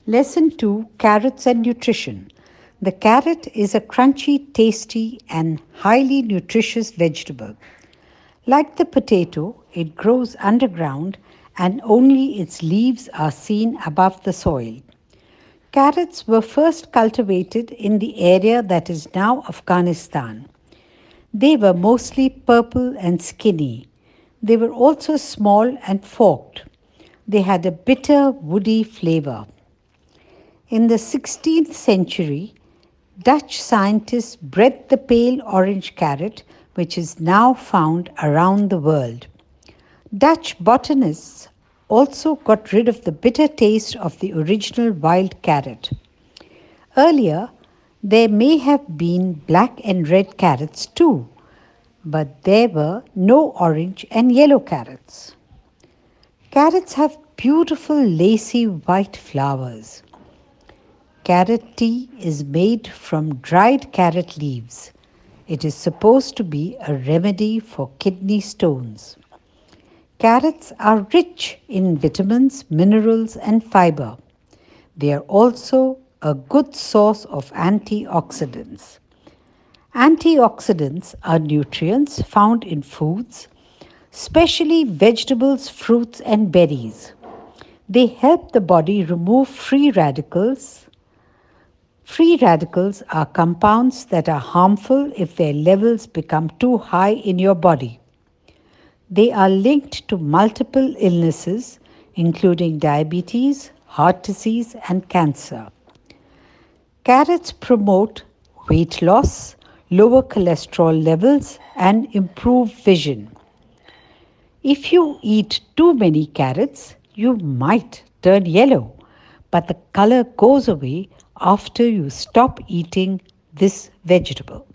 Lesson 2, Carrots and Nutrition. The carrot is a crunchy, tasty, and highly nutritious vegetable. Like the potato, it grows underground and only its leaves are seen above the soil. Carrots were first cultivated in the area that is now Afghanistan. They were mostly purple and skinny. They were also small and forked. They had a bitter, woody flavor. In the 16th century, Dutch scientists bred the pale orange carrot, which is now found around the world. Dutch botanists also got rid of the bitter taste of the original wild carrot. Earlier, there may have been black and red carrots too, but there were no orange and yellow carrots. Carrots have beautiful lacy white flowers. Carrot tea is made from dried carrot leaves. It is supposed to be a remedy for kidney stones. Carrots are rich in vitamins, minerals, and fiber. They are also a good source of antioxidants. Antioxidants are nutrients found in foods, especially vegetables, fruits, and berries. They help the body remove free radicals. Free radicals are compounds that are harmful if their levels become too high in your body. They are linked to multiple illnesses, including diabetes, heart disease, and cancer. Carrots promote weight loss, lower cholesterol levels, and improve vision. If you eat too many carrots, you might turn yellow, but the color goes away after you stop eating this vegetable.